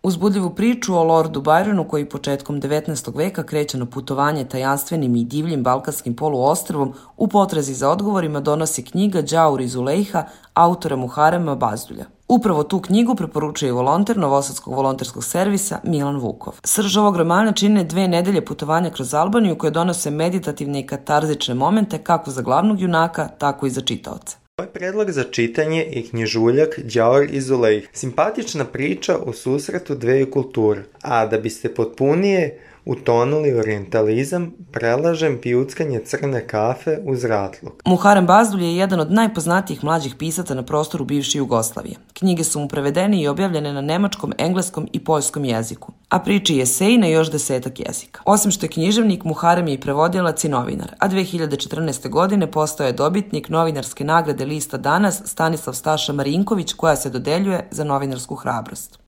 Uzbudljivu priču o Lordu Byronu koji početkom 19. veka kreće na putovanje tajanstvenim i divljim balkanskim poluostrvom u potrazi za odgovorima donosi knjiga Đaur i Zulejha autora Muharema Bazdulja. Upravo tu knjigu preporučuje i volonter Novosadskog volonterskog servisa Milan Vukov. Srž ovog romana čine 2 nedelje putovanja kroz Albaniju koje donose meditativne i katarzične momente kako za glavnog junaka, tako i za čitaoca. Ovaj predlog za čitanje je knjižuljak Đaur i Zulejh. Simpatična priča o susretu dveju kultura. A da biste potpunije utonuli orijentalizam, prelažem pijuckanje crne kafe uz ratlog. Muharem Bazdulj je jedan od najpoznatijih mlađih pisaca na prostoru bivše Jugoslavije. Knjige su mu prevedene i objavljene na nemačkom, engleskom i poljskom jeziku, a priče i eseji na još 10 jezika. Osim što je književnik, Muharem je i prevodilac i novinar, a 2014. godine postao je dobitnik novinarske nagrade lista Danas Stanislav Staša Marinković koja se dodeljuje za novinarsku hrabrost.